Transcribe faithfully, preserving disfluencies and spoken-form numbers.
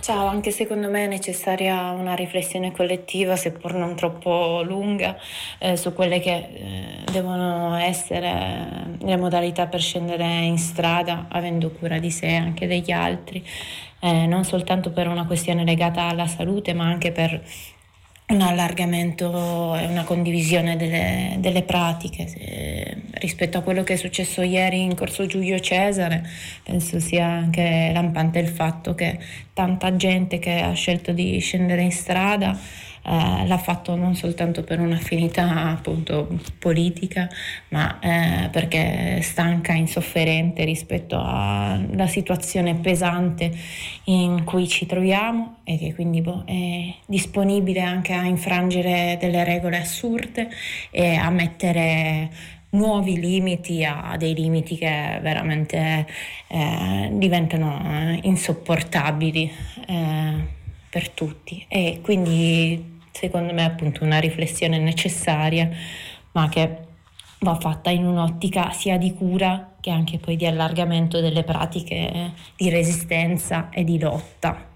Ciao, anche secondo me è necessaria una riflessione collettiva, seppur non troppo lunga, eh, su quelle che eh, devono essere le modalità per scendere in strada, avendo cura di sé e anche degli altri, eh, non soltanto per una questione legata alla salute, ma anche per un allargamento e una condivisione delle, delle pratiche. Se- rispetto a quello che è successo ieri in Corso Giulio Cesare, penso sia anche lampante il fatto che tanta gente che ha scelto di scendere in strada eh, l'ha fatto non soltanto per un'affinità appunto politica, ma eh, perché è stanca, insofferente rispetto alla situazione pesante in cui ci troviamo e che quindi boh, è disponibile anche a infrangere delle regole assurde e a mettere nuovi limiti a dei limiti che veramente eh, diventano eh, insopportabili eh, per tutti, e quindi secondo me appunto una riflessione necessaria, ma che va fatta in un'ottica sia di cura che anche poi di allargamento delle pratiche di resistenza e di lotta.